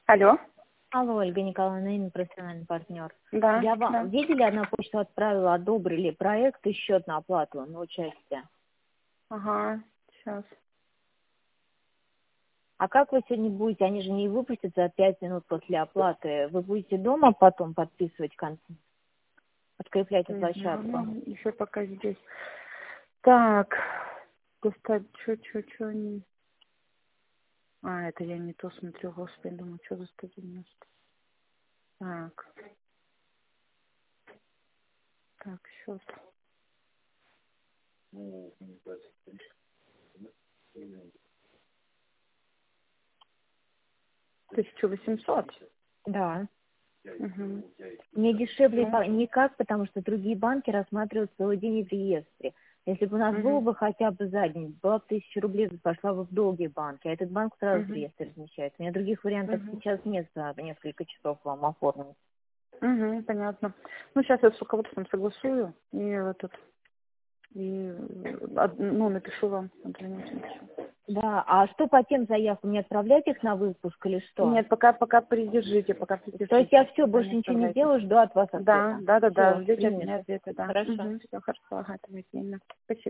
Алло. Алло, Ольга Николаевна, Инна, профессиональный партнер. Да. Я вам Да. видели, на почту отправила, одобрили проект и счет на оплату на участие. Ага. Сейчас. А как вы сегодня будете? Они же не выпустят за 5 минут после оплаты. Вы будете дома потом подписывать подкреплять на площадку? Еще пока здесь. Так. Достать, что не... А, это я не то смотрю, господи, думаю, что за 190. Так. Так, счет. 1800. Да. Угу. Мне дешевле Ну. никак, потому что другие банки рассматривают целый день в реестре. Если бы у нас было бы хотя бы за день, была бы 1000 рублей, пошла бы в долгие банки, а этот банк сразу в реестр размещает. У меня других вариантов сейчас нет за несколько часов вам оформить. Понятно. Ну, сейчас я с руководством согласую и напишу вам. Да, а что по тем заявкам? Не отправлять их на выпуск или что? Нет, пока придержите. То есть я все, больше ничего не делаю, жду от вас ответа. Да. Всё, Ждите от принято. меня ответа, да. Хорошо. Все хорошо, ага, это Спасибо.